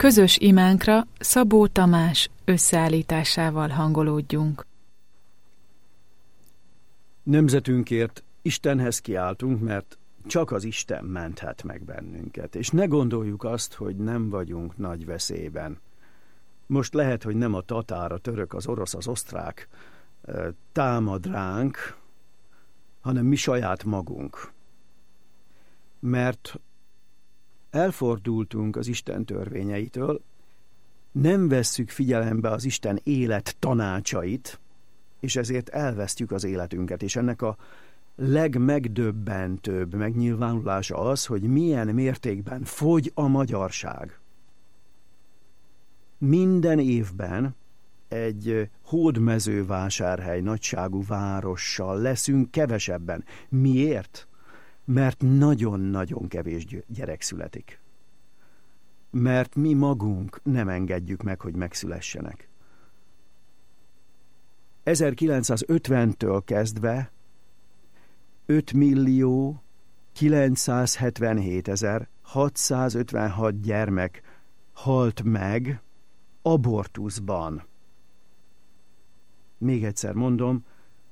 Közös imánkra Szabó Tamás összeállításával hangolódjunk. Nemzetünkért Istenhez kiáltunk, mert csak az Isten menthet meg bennünket, és ne gondoljuk azt, hogy nem vagyunk nagy veszélyben. Most lehet, hogy nem a tatár, a török, az orosz, az osztrák támad ránk, hanem mi saját magunk. Mert elfordultunk az Isten törvényeitől, nem vesszük figyelembe az Isten élet tanácsait, és ezért elvesztjük az életünket, és ennek a legmegdöbbentőbb megnyilvánulása az, hogy milyen mértékben fogy a magyarság. Minden évben egy hódmezővásárhely nagyságú várossal leszünk kevesebben. Miért? Mert nagyon-nagyon kevés gyerek születik. Mert mi magunk nem engedjük meg, hogy megszülessenek. 1950-től kezdve 5.977.656 gyermek halt meg abortuszban. Még egyszer mondom,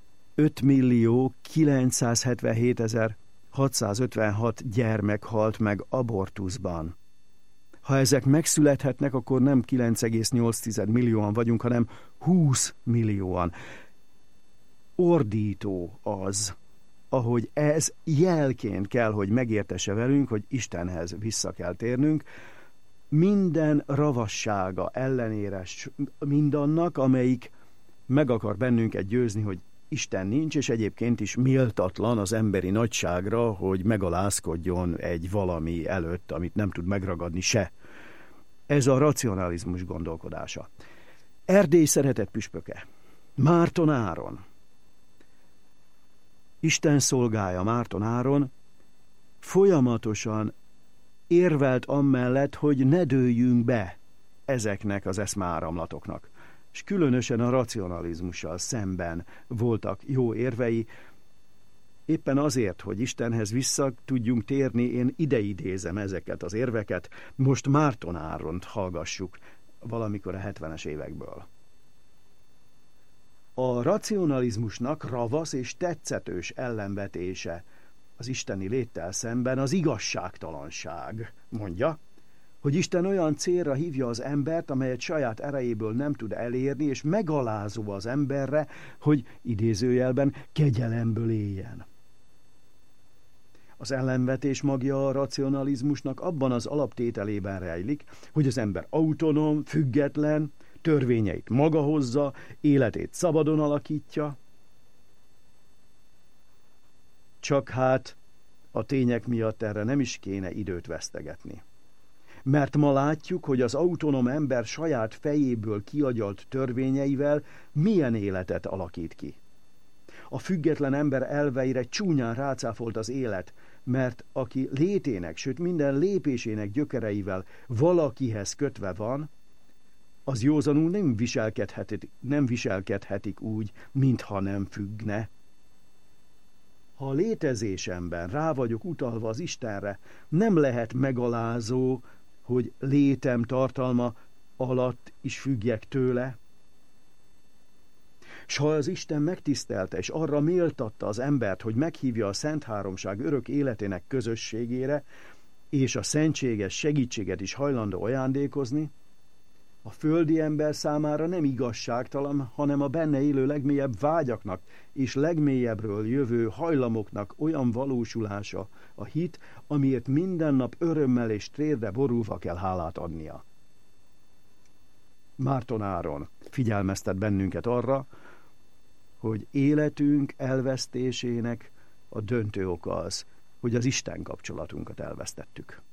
5.977.656 gyermek halt meg abortuszban. Ha ezek megszülethetnek, akkor nem 9,8 millióan vagyunk, hanem 20 millióan. Ordító az, ahogy ez jelként kell, hogy megértesse velünk, hogy Istenhez vissza kell térnünk, minden ravassága ellenére mindannak, amelyik meg akar bennünket győzni, hogy Isten nincs, és egyébként is méltatlan az emberi nagyságra, hogy megalázkodjon egy valami előtt, amit nem tud megragadni se. Ez a racionalizmus gondolkodása. Erdély szeretett püspöke, Márton Áron, Isten szolgája Márton Áron folyamatosan érvelt amellett, hogy ne dőljünk be ezeknek az eszmeáramlatoknak. És különösen a racionalizmussal szemben voltak jó érvei. Éppen azért, hogy Istenhez vissza tudjunk térni, én ideidézem ezeket az érveket. Most Márton Áront hallgassuk valamikor a 70-es évekből. A racionalizmusnak ravasz és tetszetős ellenvetése az isteni léttel szemben az igazságtalanság, mondja, hogy Isten olyan célra hívja az embert, amelyet saját erejéből nem tud elérni, és megalázó az emberre, hogy idézőjelben kegyelemből éljen. Az ellenvetés magja a racionalizmusnak abban az alaptételében rejlik, hogy az ember autonóm, független, törvényeit maga hozza, életét szabadon alakítja. Csak hát a tények miatt erre nem is kéne időt vesztegetni. Mert ma látjuk, hogy az autonóm ember saját fejéből kiagyalt törvényeivel milyen életet alakít ki. A független ember elveire csúnyán rácáfolt az élet, mert aki létének, sőt minden lépésének gyökereivel valakihez kötve van, az józanul nem viselkedhetik úgy, mintha nem függne. Ha a létezésemben rá vagyok utalva az Istenre, nem lehet megalázó, hogy létem tartalma alatt is függjek tőle. S ha az Isten megtisztelte és arra méltatta az embert, hogy meghívja a Szent Háromság örök életének közösségére, és a szentséges segítséget is hajlandó ajándékozni, a földi ember számára nem igazságtalan, hanem a benne élő legmélyebb vágyaknak és legmélyebbről jövő hajlamoknak olyan valósulása a hit, amiért minden nap örömmel és térde borulva kell hálát adnia. Márton Áron figyelmeztet bennünket arra, hogy életünk elvesztésének a döntő oka az, hogy az Isten kapcsolatunkat elvesztettük.